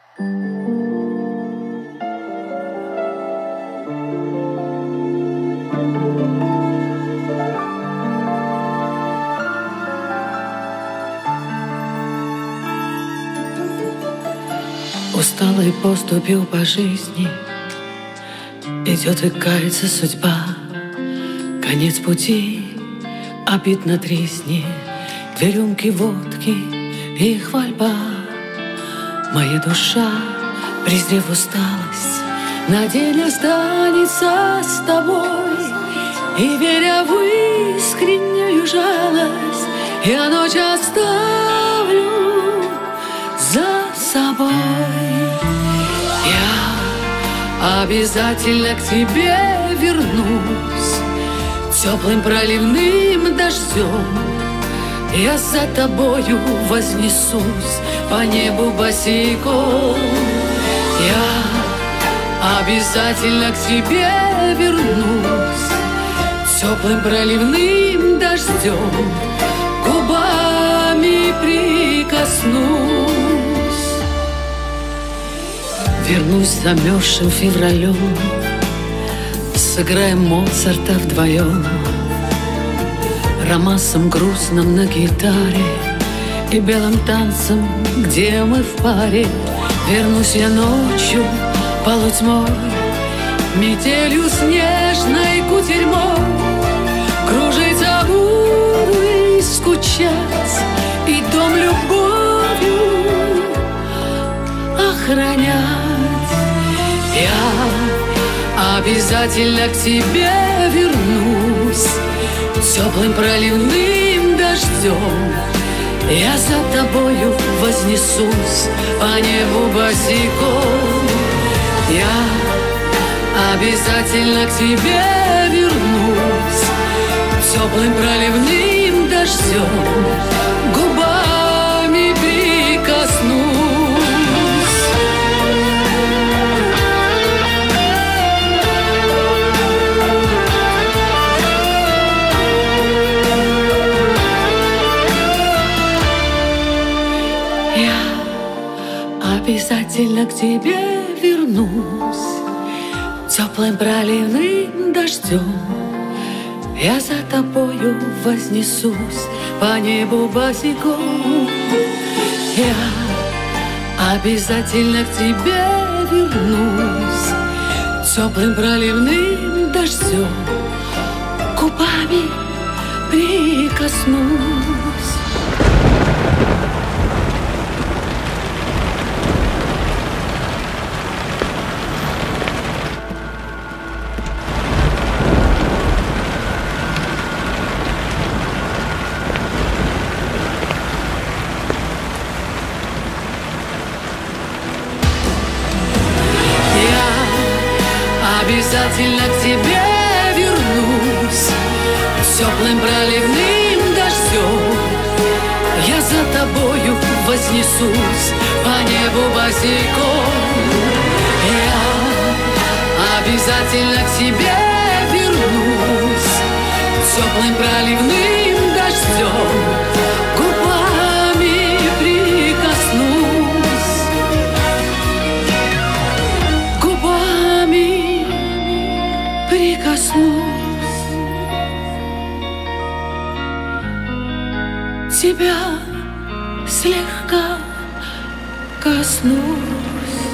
Усталой поступью по жизни идет и кается судьба. Конец пути, обид на тресни, две рюмки водки и хвальба. Моя душа, презрев усталость, на день останется с тобой. И веря в искреннюю жалость, я ночь оставлю за собой. Я обязательно к тебе вернусь теплым проливным дождем. Я за тобою вознесусь по небу босиком. Я обязательно к тебе вернусь теплым проливным дождем, губами прикоснусь. Вернусь замерзшим февралем, сыграем Моцарта вдвоем, романсом грустным на гитаре и белым танцем, где мы в паре. Вернусь я ночью полутьмой, метелью снежной кутерьмой. Кружиться буду и скучать, и дом любовью охранять. Я обязательно к тебе вернусь теплым проливным дождем. Я за тобою вознесусь по небу босиком. Я обязательно к тебе вернусь теплым проливным дождем, губами прикоснусь. Обязательно к тебе вернусь теплым проливным дождем. Я за тобою вознесусь по небу босиком. Я обязательно к тебе вернусь теплым проливным дождем, губами прикоснусь. Обязательно к тебе вернусь теплым проливным дождем. Я за тобою вознесусь по небу босиком. Я обязательно к тебе вернусь теплым проливным дождем, губами прикоснусь. Прикоснусь, тебя слегка коснусь.